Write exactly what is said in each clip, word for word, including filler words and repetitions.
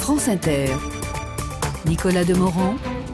France Inter. Nicolas Demorand,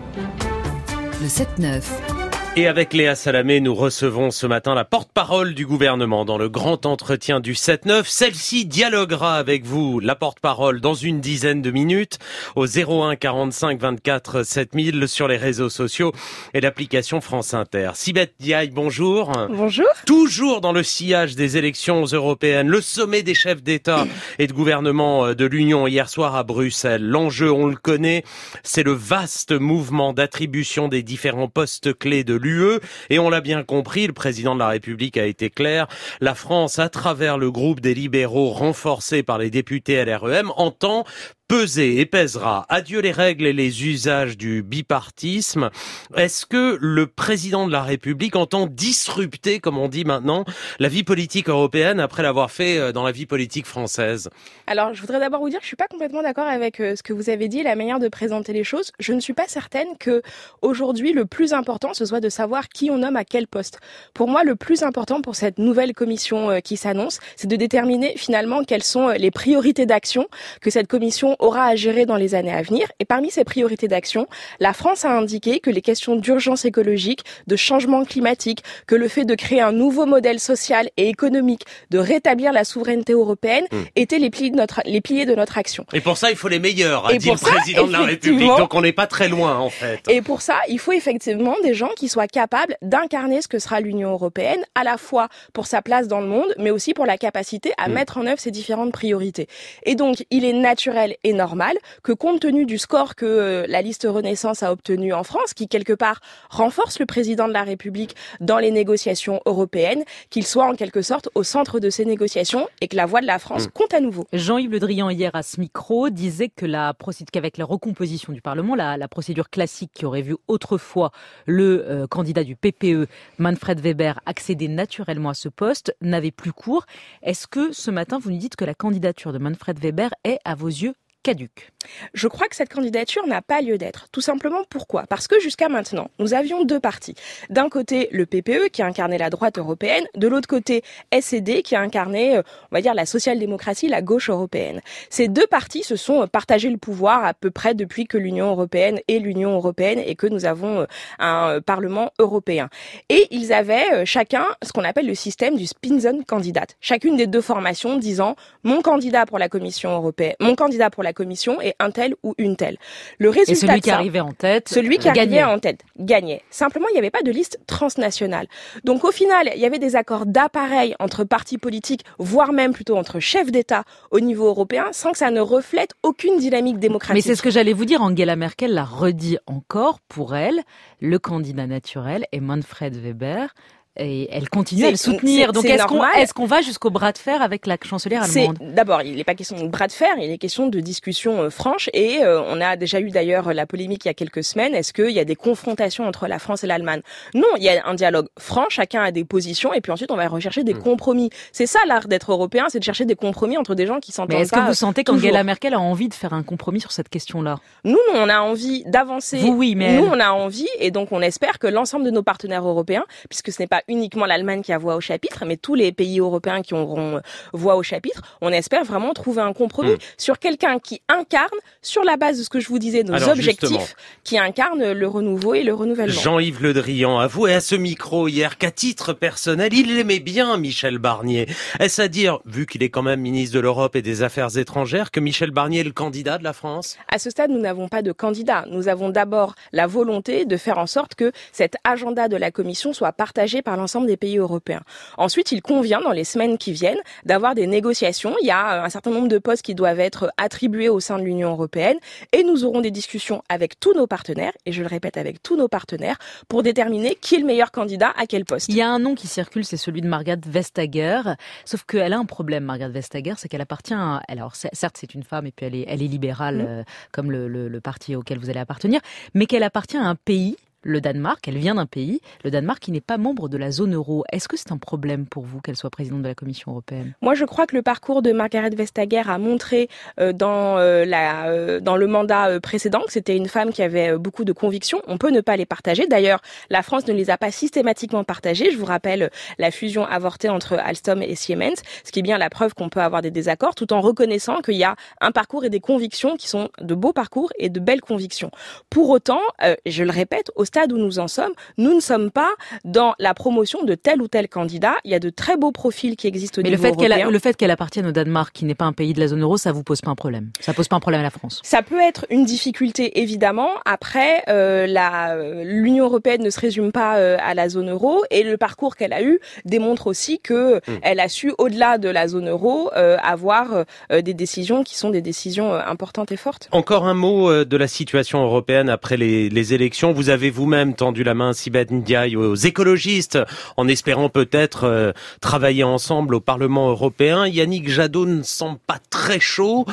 le sept neuf. Et avec Léa Salamé, nous recevons ce matin la porte-parole du gouvernement dans le grand entretien du sept neuf. Celle-ci dialoguera avec vous, la porte-parole, dans une dizaine de minutes au zéro un quarante-cinq vingt-quatre sept mille sur les réseaux sociaux et l'application France Inter. Sibeth Ndiaye, bonjour. Bonjour. Toujours dans le sillage des élections européennes, le sommet des chefs d'État et de gouvernement de l'Union hier soir à Bruxelles. L'enjeu, on le connaît, c'est le vaste mouvement d'attribution des différents postes clés de l'U E. Et on l'a bien compris, le président de la République a été clair. La France, à travers le groupe des libéraux renforcé par les députés L R E M, entend peser et pèsera. Adieu les règles et les usages du bipartisme. Est-ce que le président de la République entend disrupter, comme on dit maintenant, la vie politique européenne après l'avoir fait dans la vie politique française ? Alors, je voudrais d'abord vous dire que je suis pas complètement d'accord avec ce que vous avez dit, la manière de présenter les choses. Je ne suis pas certaine que aujourd'hui le plus important ce soit de savoir qui on nomme à quel poste. Pour moi, le plus important pour cette nouvelle commission qui s'annonce, c'est de déterminer finalement quelles sont les priorités d'action que cette commission aura à gérer dans les années à venir. Et parmi ces priorités d'action, la France a indiqué que les questions d'urgence écologique, de changement climatique, que le fait de créer un nouveau modèle social et économique, de rétablir la souveraineté européenne, mmh. étaient les piliers de notre, les piliers de notre action. Et pour ça, il faut les meilleurs, a dit le président de la République. Donc on n'est pas très loin, en fait. Et pour ça, il faut effectivement des gens qui soient capables d'incarner ce que sera l'Union européenne, à la fois pour sa place dans le monde, mais aussi pour la capacité à mmh. mettre en œuvre ces différentes priorités. Et donc, il est naturel et normal que compte tenu du score que euh, la liste Renaissance a obtenu en France, qui quelque part renforce le président de la République dans les négociations européennes, qu'il soit en quelque sorte au centre de ces négociations et que la voix de la France mmh. compte à nouveau. Jean-Yves Le Drian hier à ce micro disait que la procédure, qu'avec la recomposition du Parlement, la, la procédure classique qui aurait vu autrefois le euh, candidat du P P E, Manfred Weber, accéder naturellement à ce poste, n'avait plus cours. Est-ce que ce matin vous nous dites que la candidature de Manfred Weber est à vos yeux caduque? Je crois que cette candidature n'a pas lieu d'être. Tout simplement pourquoi ? Parce que jusqu'à maintenant, nous avions deux partis. D'un côté, le P P E qui incarnait la droite européenne, de l'autre côté, S et D qui incarnait, on va dire, la social-démocratie, la gauche européenne. Ces deux partis se sont partagés le pouvoir à peu près depuis que l'Union européenne est l'Union européenne et que nous avons un Parlement européen. Et ils avaient chacun ce qu'on appelle le système du Spitzenkandidat. Chacune des deux formations disant mon candidat pour la Commission européenne, mon candidat pour la Commission est un tel ou une telle. Le résultat et celui de qui ça, arrivait en tête, celui qui gagnait. arrivait en tête gagnait. Simplement, il n'y avait pas de liste transnationale. Donc au final, il y avait des accords d'appareil entre partis politiques, voire même plutôt entre chefs d'État au niveau européen, sans que ça ne reflète aucune dynamique démocratique. Mais c'est ce que j'allais vous dire. Angela Merkel l'a redit encore. Pour elle, le candidat naturel est Manfred Weber. Et elle continue c'est, à le soutenir. Donc, est-ce qu'on, est-ce qu'on va jusqu'au bras de fer avec la chancelière allemande ? C'est, d'abord, il n'est pas question de bras de fer, il est question de discussion euh, franche. Et euh, on a déjà eu d'ailleurs la polémique il y a quelques semaines. Est-ce qu'il y a des confrontations entre la France et l'Allemagne ? Non, il y a un dialogue franc, chacun a des positions, et puis ensuite on va rechercher des mmh. compromis. C'est ça l'art d'être européen, c'est de chercher des compromis entre des gens qui s'entendent pas. Mais est-ce pas, que vous sentez toujours. qu'Angela Merkel a envie de faire un compromis sur cette question-là ? Nous, on a envie d'avancer. Vous, oui, mais nous, elle... on a envie, et donc on espère que l'ensemble de nos partenaires européens, puisque ce n'est pas uniquement l'Allemagne qui a voix au chapitre, mais tous les pays européens qui auront voix au chapitre, on espère vraiment trouver un compromis mmh. sur quelqu'un qui incarne, sur la base de ce que je vous disais, nos Alors, objectifs, justement, qui incarne le renouveau et le renouvellement. Jean-Yves Le Drian avouait à ce micro hier qu'à titre personnel, il aimait bien Michel Barnier. Est-ce à dire, vu qu'il est quand même ministre de l'Europe et des Affaires étrangères, que Michel Barnier est le candidat de la France ? À ce stade, nous n'avons pas de candidat. Nous avons d'abord la volonté de faire en sorte que cet agenda de la Commission soit partagé par l'ensemble des pays européens. Ensuite, il convient, dans les semaines qui viennent, d'avoir des négociations. Il y a un certain nombre de postes qui doivent être attribués au sein de l'Union européenne et nous aurons des discussions avec tous nos partenaires, et je le répète, avec tous nos partenaires, pour déterminer qui est le meilleur candidat à quel poste. Il y a un nom qui circule, c'est celui de Margrethe Vestager, sauf qu'elle a un problème, Margrethe Vestager, c'est qu'elle appartient à... Alors, certes, c'est une femme et puis elle est, elle est libérale, mmh. euh, comme le, le, le parti auquel vous allez appartenir, mais qu'elle appartient à un pays, le Danemark. Elle vient d'un pays, le Danemark, qui n'est pas membre de la zone euro. Est-ce que c'est un problème pour vous qu'elle soit présidente de la Commission européenne ? Moi, je crois que le parcours de Margrethe Vestager a montré euh, dans, euh, la, euh, dans le mandat euh, précédent que c'était une femme qui avait euh, beaucoup de convictions. On peut ne pas les partager. D'ailleurs, la France ne les a pas systématiquement partagées. Je vous rappelle euh, la fusion avortée entre Alstom et Siemens, ce qui est bien la preuve qu'on peut avoir des désaccords, tout en reconnaissant qu'il y a un parcours et des convictions qui sont de beaux parcours et de belles convictions. Pour autant, euh, je le répète, au stade où nous en sommes, nous ne sommes pas dans la promotion de tel ou tel candidat. Il y a de très beaux profils qui existent au Mais niveau le fait européen. qu'elle a, le fait qu'elle appartienne au Danemark, qui n'est pas un pays de la zone euro, ça vous pose pas un problème ? Ça pose pas un problème à la France ? Ça peut être une difficulté, évidemment. Après, euh, la, l'Union européenne ne se résume pas euh, à la zone euro, et le parcours qu'elle a eu démontre aussi que mmh. elle a su, au-delà de la zone euro, euh, avoir euh, des décisions qui sont des décisions euh, importantes et fortes. Encore un mot euh, de la situation européenne après les, les élections. Vous avez vous-même tendu la main, Sibeth Ndiaye, aux écologistes, en espérant peut-être euh, travailler ensemble au Parlement européen. Yannick Jadot ne semble pas très chaud.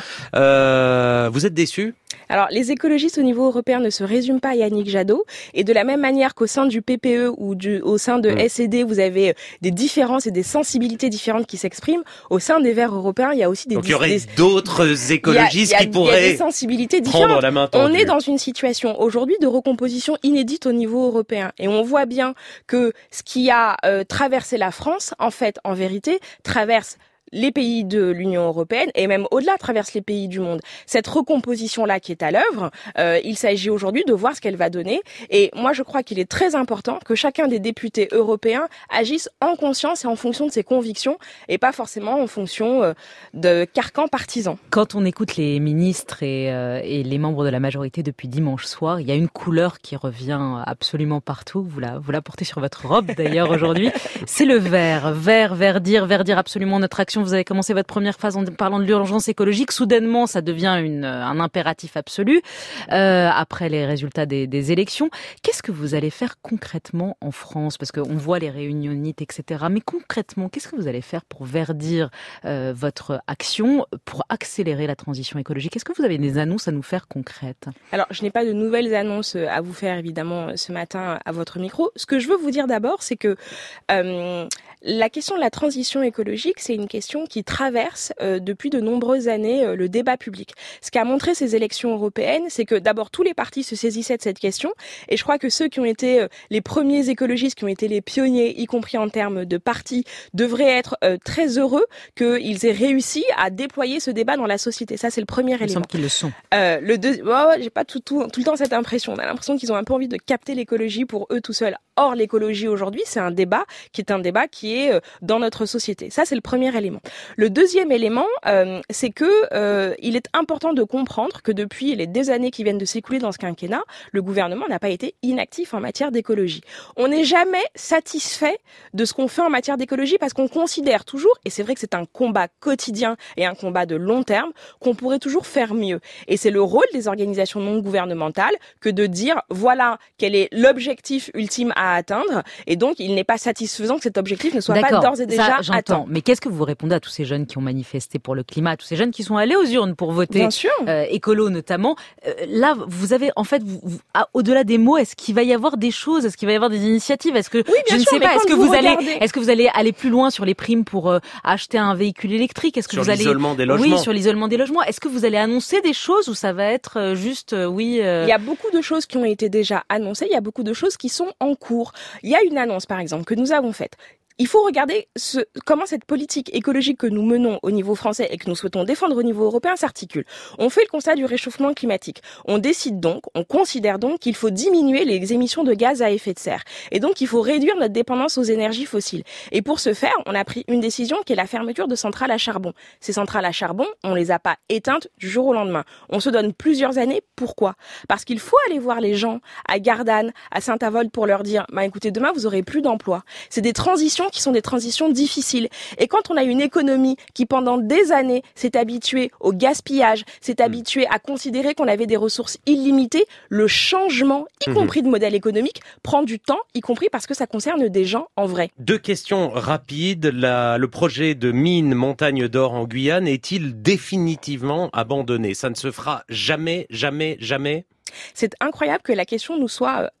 Euh, vous êtes déçu ? Alors, les écologistes au niveau européen ne se résument pas à Yannick Jadot. Et de la même manière qu'au sein du P P E ou du, au sein de mmh. S E D, vous avez des différences et des sensibilités différentes qui s'expriment, au sein des Verts européens, il y a aussi des... Donc, il y aurait des, d'autres écologistes y a, y a, qui pourraient y a des sensibilités différentes. prendre la main tendue. On est dans une situation aujourd'hui de recomposition inédite au niveau européen. Et on voit bien que ce qui a euh, traversé la France, en fait, en vérité, traverse les pays de l'Union européenne et même au-delà traverse les pays du monde. Cette recomposition-là qui est à l'œuvre, euh, il s'agit aujourd'hui de voir ce qu'elle va donner. Et moi, je crois qu'il est très important que chacun des députés européens agisse en conscience et en fonction de ses convictions et pas forcément en fonction euh, de carcans partisans. Quand on écoute les ministres et, euh, et les membres de la majorité depuis dimanche soir, il y a une couleur qui revient absolument partout. Vous la, vous la portez sur votre robe d'ailleurs aujourd'hui. C'est le vert. Vert, verdir, verdir absolument notre action. Vous avez commencé votre première phase en parlant de l'urgence écologique. Soudainement, ça devient une, un impératif absolu euh, après les résultats des, des élections. Qu'est-ce que vous allez faire concrètement en France ? Parce qu'on voit les réunionites, et cetera. Mais concrètement, qu'est-ce que vous allez faire pour verdir euh, votre action, pour accélérer la transition écologique ? Est-ce que vous avez des annonces à nous faire concrètes ? Alors, je n'ai pas de nouvelles annonces à vous faire, évidemment, ce matin à votre micro. Ce que je veux vous dire d'abord, c'est que euh, la question de la transition écologique, c'est une question qui traverse euh, depuis de nombreuses années euh, le débat public. Ce qu'a montré ces élections européennes, c'est que d'abord tous les partis se saisissaient de cette question, et je crois que ceux qui ont été euh, les premiers écologistes, qui ont été les pionniers, y compris en termes de partis, devraient être euh, très heureux qu'ils aient réussi à déployer ce débat dans la société. Ça, c'est le premier élément. Il semble qu'ils le sont. Euh, le deuxième, oh, j'ai pas tout, tout, tout le temps cette impression. On a l'impression qu'ils ont un peu envie de capter l'écologie pour eux tout seuls. Or, l'écologie aujourd'hui, c'est un débat qui est un débat qui est euh, dans notre société. Ça, c'est le premier élément. Le deuxième élément, euh, c'est que euh, il est important de comprendre que depuis les deux années qui viennent de s'écouler dans ce quinquennat, le gouvernement n'a pas été inactif en matière d'écologie. On n'est jamais satisfait de ce qu'on fait en matière d'écologie parce qu'on considère toujours, et c'est vrai que c'est un combat quotidien et un combat de long terme, qu'on pourrait toujours faire mieux. Et c'est le rôle des organisations non gouvernementales que de dire voilà quel est l'objectif ultime à atteindre, et donc il n'est pas satisfaisant que cet objectif ne soit D'accord, pas d'ores et déjà ça, j'entends. atteint. Mais qu'est-ce que vous répondez à tous ces jeunes qui ont manifesté pour le climat, à tous ces jeunes qui sont allés aux urnes pour voter, Bien sûr. Euh, écolo notamment. Euh, là, vous avez en fait, vous, vous, à, au-delà des mots, est-ce qu'il va y avoir des choses, est-ce qu'il va y avoir des initiatives, est-ce que oui, je ne sûr, sais pas, est-ce que vous, vous allez, regardez... est-ce que vous allez aller plus loin sur les primes pour euh, acheter un véhicule électrique, est-ce que sur vous allez l'isolement des logements. Oui, sur l'isolement des logements. Est-ce que vous allez annoncer des choses ou ça va être euh, juste euh, oui euh... Il y a beaucoup de choses qui ont été déjà annoncées, il y a beaucoup de choses qui sont en cours. Il y a une annonce par exemple que nous avons faite. Il faut regarder ce, comment cette politique écologique que nous menons au niveau français et que nous souhaitons défendre au niveau européen s'articule. On fait le constat du réchauffement climatique. On décide donc, on considère donc qu'il faut diminuer les émissions de gaz à effet de serre. Et donc, il faut réduire notre dépendance aux énergies fossiles. Et pour ce faire, on a pris une décision qui est la fermeture de centrales à charbon. Ces centrales à charbon, on les a pas éteintes du jour au lendemain. On se donne plusieurs années. Pourquoi ? Parce qu'il faut aller voir les gens à Gardanne, à Saint-Avold pour leur dire, bah écoutez, demain, vous aurez plus d'emplois. C'est des transitions qui sont des transitions difficiles. Et quand on a une économie qui, pendant des années, s'est habituée au gaspillage, s'est habituée à considérer qu'on avait des ressources illimitées, le changement, y mmh. compris de modèle économique, prend du temps, y compris parce que ça concerne des gens en vrai. Deux questions rapides. La, le projet de mine Montagne d'Or en Guyane est-il définitivement abandonné ? Ça ne se fera jamais, jamais, jamais ? C'est incroyable que la question nous soit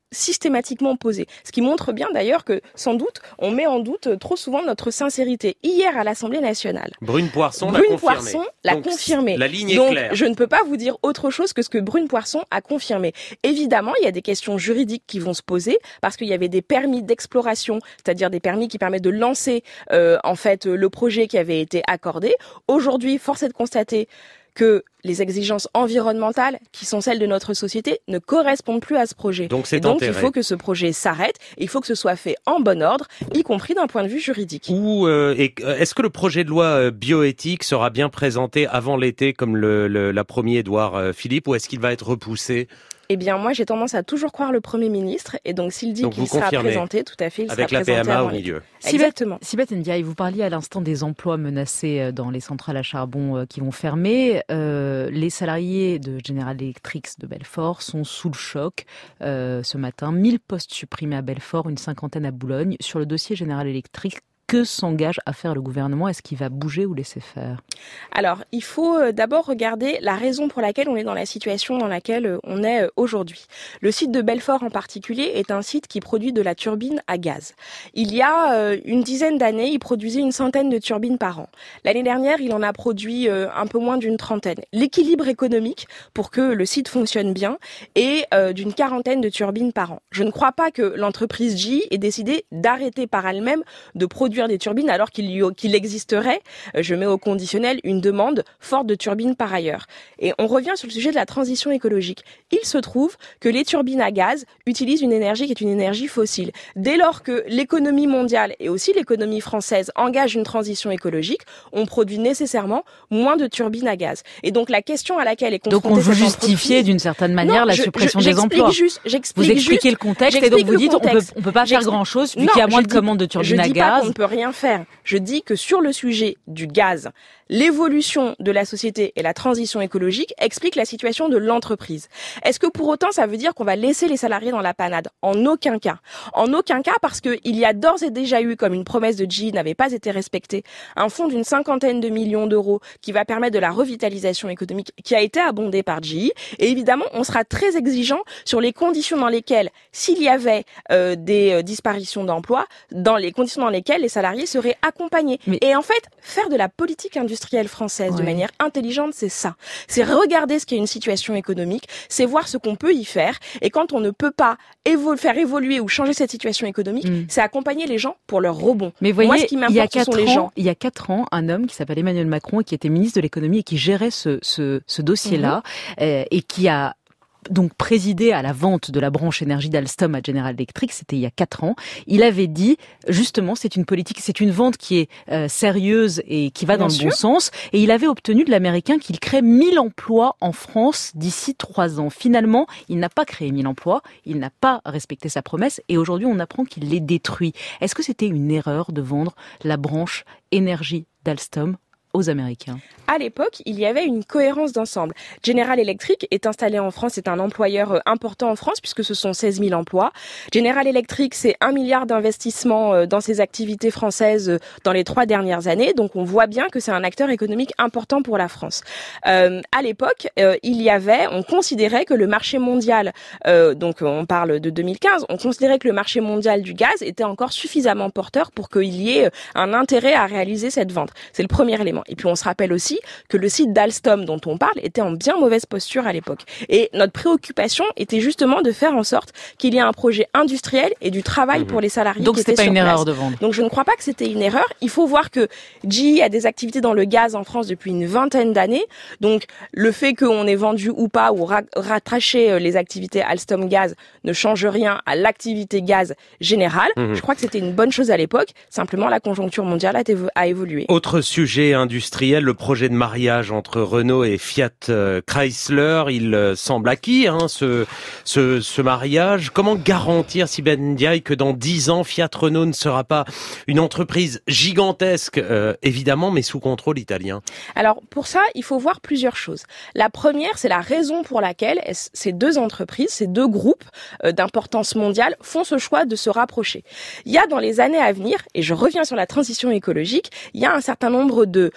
systématiquement posées. Ce qui montre bien d'ailleurs que, sans doute, on met en doute trop souvent notre sincérité. Hier, à l'Assemblée nationale, Brune Poirson Brune l'a confirmé. Poirson l'a Donc, confirmé. La ligne est Donc, claire. je ne peux pas vous dire autre chose que ce que Brune Poirson a confirmé. Évidemment, il y a des questions juridiques qui vont se poser parce qu'il y avait des permis d'exploration, c'est-à-dire des permis qui permettent de lancer euh, en fait le projet qui avait été accordé. Aujourd'hui, force est de constater que les exigences environnementales, qui sont celles de notre société, ne correspondent plus à ce projet. Donc c'est et donc enterré. il faut que ce projet s'arrête, et il faut que ce soit fait en bon ordre, y compris d'un point de vue juridique. Ou euh, et, euh, est-ce que le projet de loi euh, bioéthique sera bien présenté avant l'été, comme le, le, l'a promis Édouard euh, Philippe, ou est-ce qu'il va être repoussé ? Eh bien, moi, j'ai tendance à toujours croire le Premier ministre, et donc s'il dit Donc qu'il vous sera confirmez, présenté, tout à fait, il avec sera la P présenté M A avant au l'été. milieu. Exactement. Sibeth Ndiaye, vous parliez à l'instant des emplois menacés dans les centrales à charbon qui vont fermer. Euh, les salariés de General Electric de Belfort sont sous le choc euh, ce matin. mille postes supprimés à Belfort, une cinquantaine à Boulogne. Sur le dossier General Electric, que s'engage à faire le gouvernement ? Est-ce qu'il va bouger ou laisser faire ? Alors, il faut d'abord regarder la raison pour laquelle on est dans la situation dans laquelle on est aujourd'hui. Le site de Belfort en particulier est un site qui produit de la turbine à gaz. Il y a une dizaine d'années, il produisait une centaine de turbines par an. L'année dernière, il en a produit un peu moins d'une trentaine. L'équilibre économique pour que le site fonctionne bien est d'une quarantaine de turbines par an. Je ne crois pas que l'entreprise G E ait décidé d'arrêter par elle-même de produire des turbines alors qu'il, y, qu'il existerait, je mets au conditionnel, une demande forte de turbines par ailleurs. Et on revient sur le sujet de la transition écologique. Il se trouve que les turbines à gaz utilisent une énergie qui est une énergie fossile. Dès lors que l'économie mondiale et aussi l'économie française engagent une transition écologique, on produit nécessairement moins de turbines à gaz. Et donc la question à laquelle est confrontée Donc on veut cette justifier d'une certaine manière non, la je, suppression je, des emplois. Juste, j'explique vous expliquez juste, le contexte et donc vous dites on peut, on peut pas faire j'explique... grand-chose non, puisqu'il y a moins de dis, commandes de turbines à gaz. Je dis gaz. pas qu'on ne peut rien faire. Je dis que sur le sujet du gaz, l'évolution de la société et la transition écologique expliquent la situation de l'entreprise. Est-ce que pour autant ça veut dire qu'on va laisser les salariés dans la panade ? En aucun cas. En aucun cas parce qu'il y a d'ores et déjà eu, comme une promesse de G E n'avait pas été respectée, un fonds d'une cinquantaine de millions d'euros qui va permettre de la revitalisation économique qui a été abondé par G E. Et évidemment, on sera très exigeant sur les conditions dans lesquelles, s'il y avait euh, des euh, disparitions d'emplois, dans les conditions dans lesquelles les salariés seraient accompagnés. Mais... Et en fait, faire de la politique industrielle française ouais. de manière intelligente, c'est ça. C'est regarder ce qu'est une situation économique, c'est voir ce qu'on peut y faire. Et quand on ne peut pas évol- faire évoluer ou changer cette situation économique, mmh. c'est accompagner les gens pour leur rebond. Mais voyez, moi, ce qui m'importe, ce sont les gens. Il y a quatre ans, un homme qui s'appelle Emmanuel Macron, qui était ministre de l'économie et qui gérait ce, ce, ce dossier-là, mmh. euh, et qui a donc présidé à la vente de la branche énergie d'Alstom à General Electric, c'était il y a quatre ans. Il avait dit, justement, c'est une politique, c'est une vente qui est euh, sérieuse et qui va Bien dans sûr. le bon sens. Et il avait obtenu de l'Américain qu'il crée mille emplois en France d'ici trois ans. Finalement, il n'a pas créé mille emplois, il n'a pas respecté sa promesse et aujourd'hui, on apprend qu'il les détruit. Est-ce que c'était une erreur de vendre la branche énergie d'Alstom aux Américains? À l'époque, il y avait une cohérence d'ensemble. General Electric est installé en France, c'est un employeur important en France puisque ce sont seize mille emplois. General Electric, c'est un milliard d'investissements dans ses activités françaises dans les trois dernières années. Donc on voit bien que c'est un acteur économique important pour la France. Euh, à l'époque, euh, il y avait, on considérait que le marché mondial, euh, donc on parle de deux mille quinze, on considérait que le marché mondial du gaz était encore suffisamment porteur pour qu'il y ait un intérêt à réaliser cette vente. C'est le premier élément. Et puis on se rappelle aussi que le site d'Alstom dont on parle était en bien mauvaise posture à l'époque. Et notre préoccupation était justement de faire en sorte qu'il y ait un projet industriel et du travail mmh. pour les salariés Donc qui étaient sur place. Donc c'était pas une erreur de vendre. Donc je ne crois pas que c'était une erreur. Il faut voir que G E a des activités dans le gaz en France depuis une vingtaine d'années. Donc le fait qu'on ait vendu ou pas ou ra- rattaché les activités Alstom Gaz ne change rien à l'activité gaz générale. Mmh. Je crois que c'était une bonne chose à l'époque. Simplement la conjoncture mondiale a, évo- a évolué. Autre sujet industriel, le projet de mariage entre Renault et Fiat Chrysler, il semble acquis, hein, ce, ce, ce mariage. Comment garantir, Sibeth Ndiaye, que dans dix ans, Fiat Renault ne sera pas une entreprise gigantesque, euh, évidemment, mais sous contrôle italien? Alors, pour ça, il faut voir plusieurs choses. La première, c'est la raison pour laquelle ces deux entreprises, ces deux groupes euh, d'importance mondiale font ce choix de se rapprocher. Il y a dans les années à venir, et je reviens sur la transition écologique, il y a un certain nombre de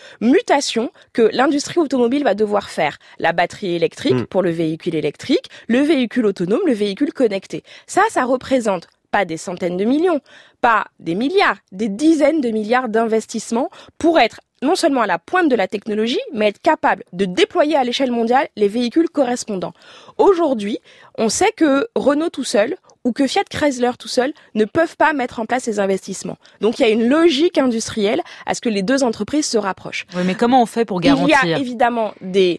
mutations que l'industrie automobile va devoir faire. La batterie électrique mmh. pour le véhicule électrique, le véhicule autonome, le véhicule connecté. Ça, ça représente pas des centaines de millions, pas des milliards, des dizaines de milliards d'investissements pour être non seulement à la pointe de la technologie, mais être capable de déployer à l'échelle mondiale les véhicules correspondants. Aujourd'hui, on sait que Renault tout seul ou que Fiat Chrysler tout seul ne peuvent pas mettre en place ces investissements. Donc il y a une logique industrielle à ce que les deux entreprises se rapprochent. Oui, mais comment on fait pour garantir ? Il y a évidemment des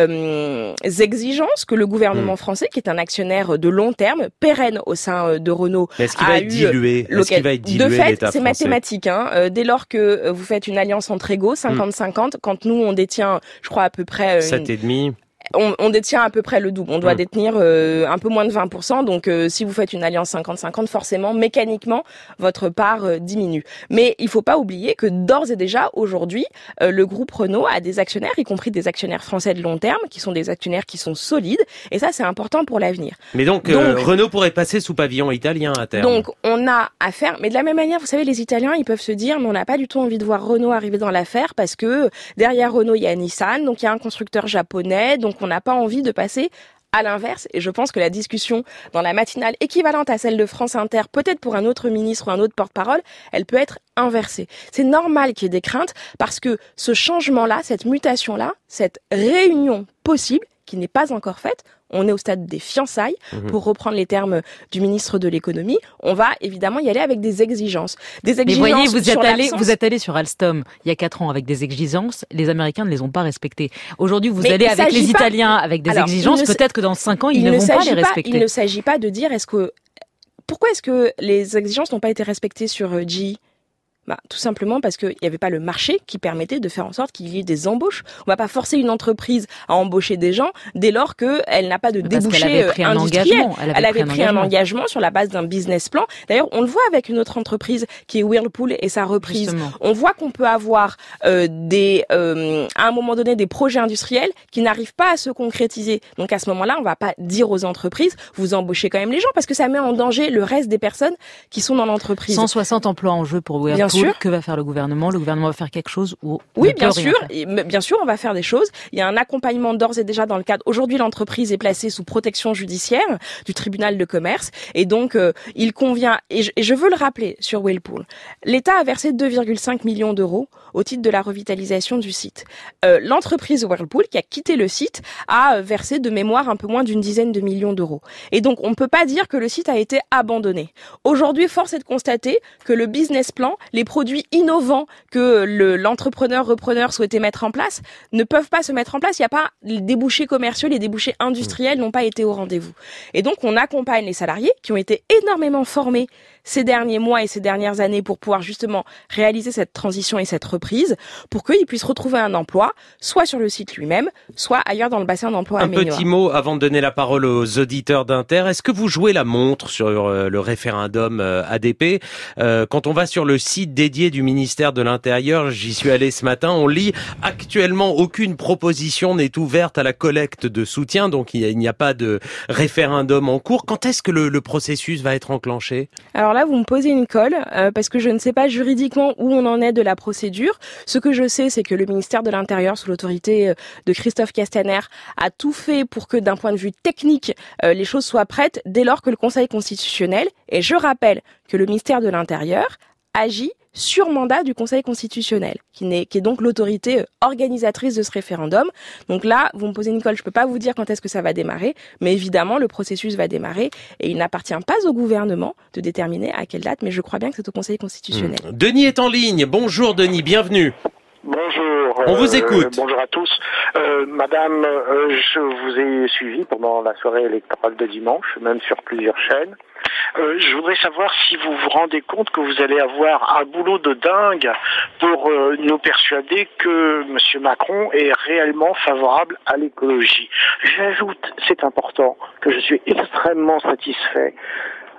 euh, exigences que le gouvernement mmh. français, qui est un actionnaire de long terme, pérenne au sein de Renault, mais est-ce qu'il va être dilué ? Est-ce qu'il va être dilué, de fait, l'État c'est français ? Mathématique. Hein. Euh, dès lors que vous faites une alliance entre égaux, cinquante cinquante, mmh. quand nous on détient, je crois à peu près sept virgule cinq On, on détient à peu près le double. On doit mmh. détenir euh, un peu moins de vingt pour cent. Donc, euh, si vous faites une alliance cinquante cinquante, forcément, mécaniquement, votre part euh, diminue. Mais il faut pas oublier que d'ores et déjà, aujourd'hui, euh, le groupe Renault a des actionnaires, y compris des actionnaires français de long terme, qui sont des actionnaires qui sont solides. Et ça, c'est important pour l'avenir. Mais donc, donc euh, Renault pourrait passer sous pavillon italien à terme. Donc, on a affaire. Mais de la même manière, vous savez, les Italiens, ils peuvent se dire, mais on n'a pas du tout envie de voir Renault arriver dans l'affaire parce que derrière Renault, il y a Nissan, donc il y a un constructeur japonais, donc on n'a pas envie de passer à l'inverse. Et je pense que la discussion dans la matinale équivalente à celle de France Inter, peut-être pour un autre ministre ou un autre porte-parole, elle peut être inversée. C'est normal qu'il y ait des craintes parce que ce changement-là, cette mutation-là, cette réunion possible, qui n'est pas encore faite, on est au stade des fiançailles, mmh. pour reprendre les termes du ministre de l'économie. On va évidemment y aller avec des exigences. Des exigences. Mais voyez, vous êtes allé, l'absence... vous êtes allé sur Alstom il y a quatre ans avec des exigences. Les Américains ne les ont pas respectées. Aujourd'hui, vous Mais allez avec les pas... Italiens avec des Alors, exigences. Peut-être que dans cinq ans, ils ne, ne vont pas les pas, respecter. Il ne s'agit pas de dire est-ce que pourquoi est-ce que les exigences n'ont pas été respectées sur G E? Bah, tout simplement parce qu'il n'y avait pas le marché qui permettait de faire en sorte qu'il y ait des embauches. On va pas forcer une entreprise à embaucher des gens dès lors qu'elle n'a pas de parce débouché qu'elle avait pris un industriel. Engagement. Elle avait, elle avait pris, pris un, un engagement. engagement sur la base d'un business plan. D'ailleurs, on le voit avec une autre entreprise qui est Whirlpool et sa reprise. Justement. On voit qu'on peut avoir euh, des, euh, à un moment donné des projets industriels qui n'arrivent pas à se concrétiser. Donc à ce moment-là, on va pas dire aux entreprises, vous embauchez quand même les gens parce que ça met en danger le reste des personnes qui sont dans l'entreprise. cent soixante emplois en jeu pour Whirlpool. Bien sûr. Que va faire le gouvernement? Le gouvernement va faire quelque chose ou oui, bien sûr, bien sûr, on va faire des choses. Il y a un accompagnement d'ores et déjà dans le cadre. Aujourd'hui, l'entreprise est placée sous protection judiciaire du tribunal de commerce, et donc euh, il convient. Et je, et je veux le rappeler sur Whirlpool, l'État a versé deux virgule cinq millions d'euros au titre de la revitalisation du site. Euh, l'entreprise Whirlpool qui a quitté le site a versé de mémoire un peu moins d'une dizaine de millions d'euros. Et donc, on ne peut pas dire que le site a été abandonné. Aujourd'hui, force est de constater que le business plan, les produits innovants que le, l'entrepreneur repreneur souhaitait mettre en place ne peuvent pas se mettre en place. Il n'y a pas les débouchés commerciaux, les débouchés industriels n'ont pas été au rendez-vous. Et donc, on accompagne les salariés qui ont été énormément formés ces derniers mois et ces dernières années pour pouvoir justement réaliser cette transition et cette reprise pour qu'ils puissent retrouver un emploi, soit sur le site lui-même, soit ailleurs dans le bassin d'emploi. Un petit mot avant de donner la parole aux auditeurs d'Inter. Est-ce que vous jouez la montre sur le référendum A D P ? euh, Quand on va sur le site dédié du ministère de l'Intérieur, j'y suis allé ce matin, on lit actuellement aucune proposition n'est ouverte à la collecte de soutien, donc il n'y a, a pas de référendum en cours. Quand est-ce que le, le processus va être enclenché ? Alors là, vous me posez une colle, euh, parce que je ne sais pas juridiquement où on en est de la procédure. Ce que je sais, c'est que le ministère de l'Intérieur, sous l'autorité de Christophe Castaner, a tout fait pour que, d'un point de vue technique, euh, les choses soient prêtes dès lors que le Conseil constitutionnel, et je rappelle que le ministère de l'Intérieur agit sur mandat du Conseil constitutionnel, qui, n'est, qui est donc l'autorité organisatrice de ce référendum. Donc là, vous me posez une colle, je ne peux pas vous dire quand est-ce que ça va démarrer, mais évidemment, le processus va démarrer et il n'appartient pas au gouvernement de déterminer à quelle date, mais je crois bien que c'est au Conseil constitutionnel. Mmh. Denis est en ligne. Bonjour Denis, bienvenue. Bonjour. On vous écoute. Euh, bonjour à tous. Euh, Madame, euh, je vous ai suivi pendant la soirée électorale de dimanche, même sur plusieurs chaînes. Euh, je voudrais savoir si vous vous rendez compte que vous allez avoir un boulot de dingue pour euh, nous persuader que M. Macron est réellement favorable à l'écologie. J'ajoute, c'est important, que je suis extrêmement satisfait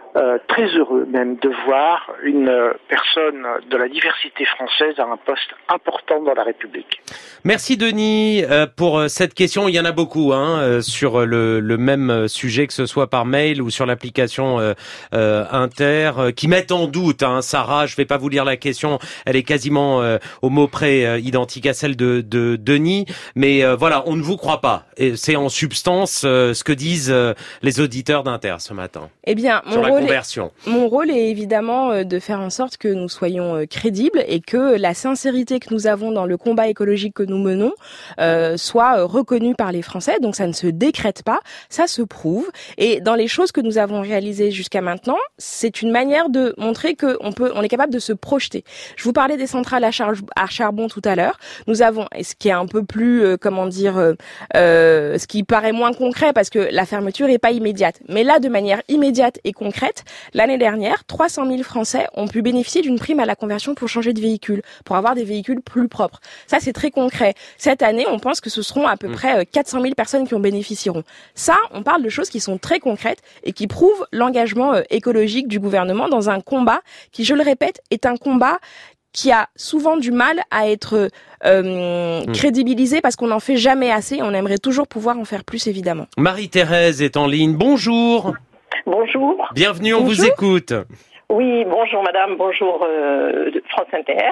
euh, très heureux même de voir une euh, personne de la diversité française à un poste important dans la République. Merci Denis euh, pour cette question. Il y en a beaucoup hein, euh, sur le, le même sujet, que ce soit par mail ou sur l'application euh, euh, Inter, euh, qui mettent en doute. Hein, Sarah, je vais pas vous lire la question, elle est quasiment euh, au mot près euh, identique à celle de, de Denis. Mais euh, voilà, on ne vous croit pas. Et c'est en substance euh, ce que disent euh, les auditeurs d'Inter ce matin. Eh bien, mon sur la rôle conversion. Est, mon rôle est évidemment euh, de faire en sorte que nous soyons euh, crédibles et que la sincérité que nous avons dans le combat écologique que nous menons euh, soit euh, reconnue par les Français. Donc ça ne se décrète pas, ça se prouve. Et dans les choses que nous avons réalisées jusqu'à maintenant, c'est une manière de montrer qu'on peut, on est capable de se projeter. Je vous parlais des centrales à, char- à charbon tout à l'heure. Nous avons, et ce qui est un peu plus, euh, comment dire, euh, euh, ce qui paraît moins concret parce que la fermeture n'est pas immédiate. Mais là, de manière immédiate et concrète, l'année dernière, trois cent mille Français ont pu bénéficier d'une prime à la conversion pour changer de véhicule, pour avoir des véhicules plus propres. Ça, c'est très concret. Cette année, on pense que ce seront à peu près quatre cent mille personnes qui en bénéficieront. Ça, on parle de choses qui sont très concrètes et qui prouvent l'engagement écologique du gouvernement dans un combat qui, je le répète, est un combat qui a souvent du mal à être euh, mmh. crédibilisé parce qu'on n'en fait jamais assez. On aimerait toujours pouvoir en faire plus, évidemment. Marie-Thérèse est en ligne. Bonjour. Bonjour. Bienvenue, on bonjour. vous écoute. Oui, bonjour madame, bonjour euh, France Inter.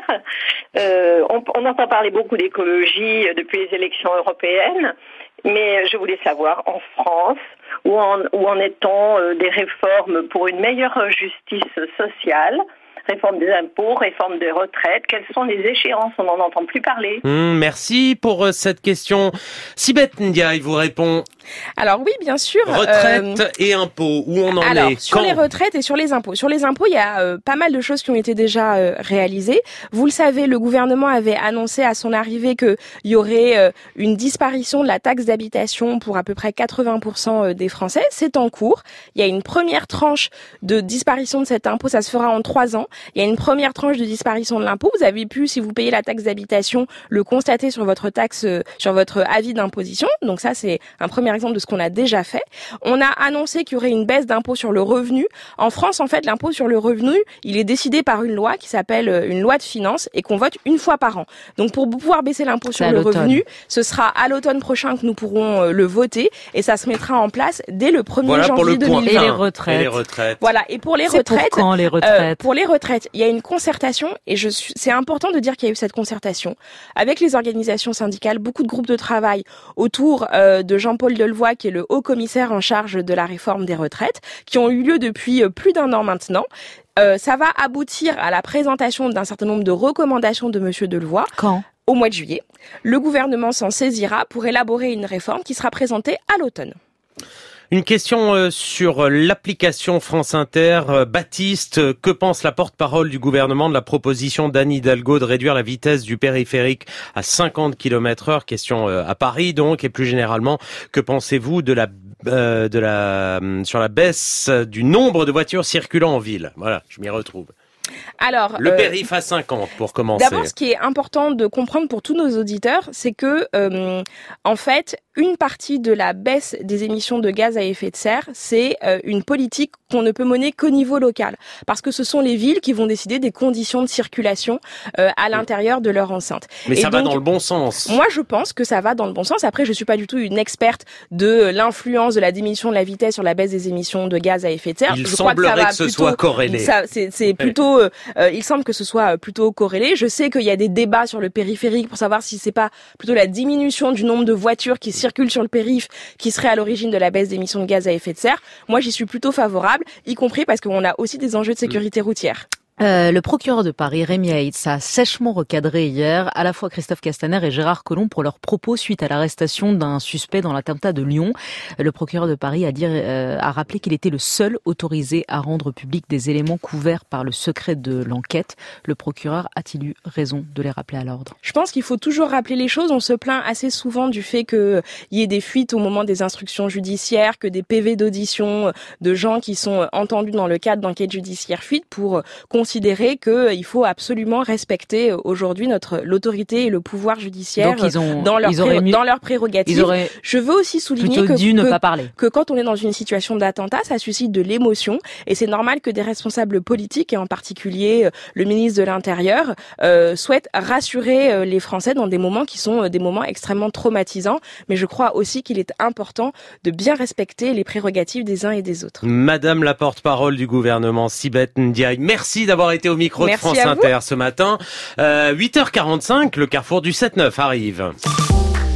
Euh, on, on entend parler beaucoup d'écologie depuis les élections européennes, mais je voulais savoir, en France, où en, où en est-on euh, des réformes pour une meilleure justice sociale ? Réforme des impôts, réforme des retraites. Quelles sont les échéances ? On n'en entend plus parler. Mmh, merci pour cette question. Sibeth Ndiaye vous répond. Alors oui, bien sûr. Retraite euh, et impôts, où on en alors, est sur quand les retraites et sur les impôts. Sur les impôts, il y a euh, pas mal de choses qui ont été déjà euh, réalisées. Vous le savez, le gouvernement avait annoncé à son arrivée qu'il y aurait euh, une disparition de la taxe d'habitation pour à peu près quatre-vingts pour cent des Français. C'est en cours. Il y a une première tranche de disparition de cet impôt. Ça se fera en trois ans. Il y a une première tranche de disparition de l'impôt. Vous avez pu, si vous payez la taxe d'habitation, le constater sur votre taxe, euh, sur votre avis d'imposition. Donc ça, c'est un premier exemple de ce qu'on a déjà fait. On a annoncé qu'il y aurait une baisse d'impôt sur le revenu. En France, en fait, l'impôt sur le revenu, il est décidé par une loi qui s'appelle une loi de finances et qu'on vote une fois par an. Donc pour pouvoir baisser l'impôt sur le revenu, ce sera à l'automne prochain que nous pourrons le voter et ça se mettra en place dès le premier voilà janvier deux mille vingt. Et les retraites. Et les retraites. Voilà. Et pour les c'est retraites, pour quand les retraites euh, pour les retraites, il y a une concertation et je suis, c'est important de dire qu'il y a eu cette concertation avec les organisations syndicales, beaucoup de groupes de travail autour euh, de Jean-Paul Delevoye, qui est le haut commissaire en charge de la réforme des retraites, qui ont eu lieu depuis plus d'un an maintenant. Euh, ça va aboutir à la présentation d'un certain nombre de recommandations de Monsieur Delevoye. Quand ? Au mois de juillet. Le gouvernement s'en saisira pour élaborer une réforme qui sera présentée à l'automne. Une question sur l'application France Inter. Baptiste, que pense la porte-parole du gouvernement de la proposition d'Anne Hidalgo de réduire la vitesse du périphérique à cinquante kilomètres heure? Question à Paris donc, et plus généralement, que pensez-vous de la euh, de la sur la baisse du nombre de voitures circulant en ville? Voilà, je m'y retrouve. Alors, le euh, périph' à cinquante pour commencer. D'abord, ce qui est important de comprendre pour tous nos auditeurs, c'est que, euh, en fait, une partie de la baisse des émissions de gaz à effet de serre, c'est euh, une politique qu'on ne peut mener qu'au niveau local, parce que ce sont les villes qui vont décider des conditions de circulation euh, à l'intérieur de leur enceinte. Mais Et ça donc, va dans le bon sens. Moi, je pense que ça va dans le bon sens. Après, je suis pas du tout une experte de l'influence de la diminution de la vitesse sur la baisse des émissions de gaz à effet de serre. Il je semblerait crois que, ça va que ce plutôt, soit corrélé. Ça, c'est, c'est plutôt. Euh, euh, il semble que ce soit plutôt corrélé. Je sais qu'il y a des débats sur le périphérique pour savoir si c'est pas plutôt la diminution du nombre de voitures qui circulent sur le périph' qui serait à l'origine de la baisse d'émissions de gaz à effet de serre. Moi, j'y suis plutôt favorable, y compris parce qu'on a aussi des enjeux de sécurité routière. Euh, le procureur de Paris, Rémi Haïtz, a sèchement recadré hier à la fois Christophe Castaner et Gérard Collomb pour leurs propos suite à l'arrestation d'un suspect dans l'attentat de Lyon. Le procureur de Paris a, dit, euh, a rappelé qu'il était le seul autorisé à rendre public des éléments couverts par le secret de l'enquête. Le procureur a-t-il eu raison de les rappeler à l'ordre? Je pense qu'il faut toujours rappeler les choses. On se plaint assez souvent du fait qu'il y ait des fuites au moment des instructions judiciaires, que des P V d'audition de gens qui sont entendus dans le cadre d'enquêtes judiciaires fuitent pour qu'on considérer qu'il faut absolument respecter aujourd'hui notre l'autorité et le pouvoir judiciaire Donc ils ont, dans leurs ils auraient pré- mieux, dans leurs prérogatives. Ils auraient Je veux aussi souligner plutôt que, dû ne que, pas parler. que quand on est dans une situation d'attentat, ça suscite de l'émotion et c'est normal que des responsables politiques et en particulier le ministre de l'Intérieur euh, souhaitent rassurer les Français dans des moments qui sont des moments extrêmement traumatisants. Mais je crois aussi qu'il est important de bien respecter les prérogatives des uns et des autres. Madame la porte-parole du gouvernement, Sibeth Ndiaye, merci d'avoir été au micro Merci de France Inter ce matin. Euh, huit heures quarante-cinq, le carrefour du sept neuf arrive.